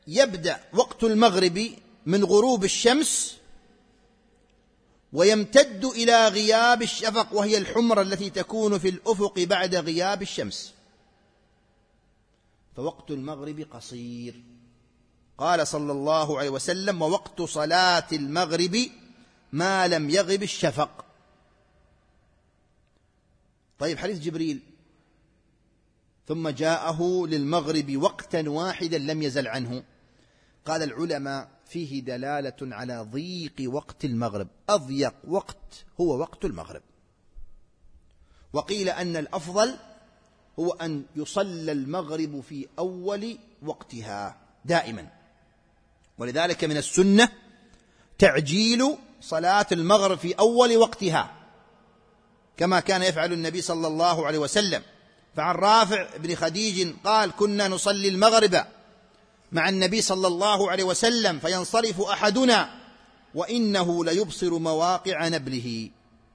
يبدأ وقت المغرب من غروب الشمس ويمتد إلى غياب الشفق، وهي الحمرة التي تكون في الأفق بعد غياب الشمس. فوقت المغرب قصير. قال صلى الله عليه وسلم: ووقت صلاة المغرب ما لم يغب الشفق. طيب، حديث جبريل: ثم جاءه للمغرب وقتا واحدا لم يزل عنه. قال العلماء: فيه دلالة على ضيق وقت المغرب، أضيق وقت هو وقت المغرب. وقيل أن الأفضل هو أن يصلى المغرب في أول وقتها دائما، ولذلك من السنة تعجيل صلاة المغرب في أول وقتها كما كان يفعل النبي صلى الله عليه وسلم. فعن رافع بن خديج قال: كنا نصلي المغرب مع النبي صلى الله عليه وسلم فينصرف أحدنا وإنه ليبصر مواقع نبله.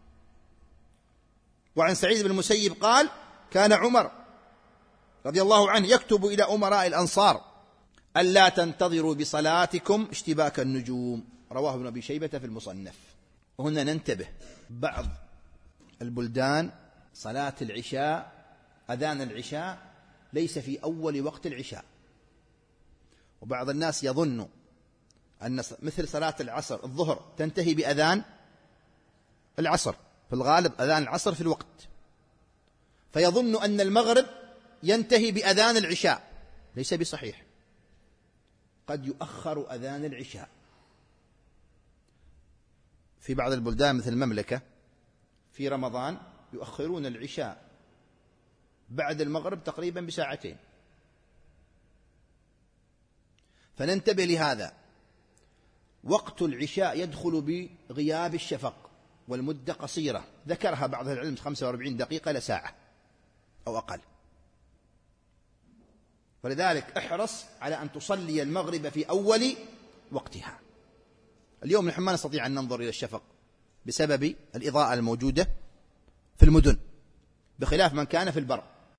وعن سعيد بن المسيب قال: كان عمر رضي الله عنه يكتب إلى أمراء الأنصار: ألا تنتظروا بصلاتكم اشتباك النجوم. رواه ابن أبي شيبة في المصنف. وهنا ننتبه، بعض البلدان صلاة العشاء، أذان العشاء ليس في أول وقت العشاء، وبعض الناس يظن أن مثل صلاة العصر الظهر تنتهي بأذان العصر، في الغالب أذان العصر في الوقت، فيظن أن المغرب ينتهي بأذان العشاء. ليس بصحيح، قد يؤخر أذان العشاء. في بعض البلدان مثل المملكة في رمضان يؤخرون العشاء بعد المغرب تقريبا بساعتين. فننتبه لهذا. وقت العشاء يدخل بغياب الشفق والمدة قصيرة، ذكرها بعض العلم 45 دقيقة لساعة أو أقل. ولذلك احرص على أن تصلي المغرب في أول وقتها. اليوم نحن ما نستطيع أن ننظر إلى الشفق بسبب الإضاءة الموجودة في المدن، بخلاف من كان في البر.